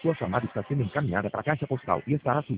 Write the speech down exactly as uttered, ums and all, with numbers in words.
Sua chamada está sendo encaminhada para a caixa postal e estará suspeita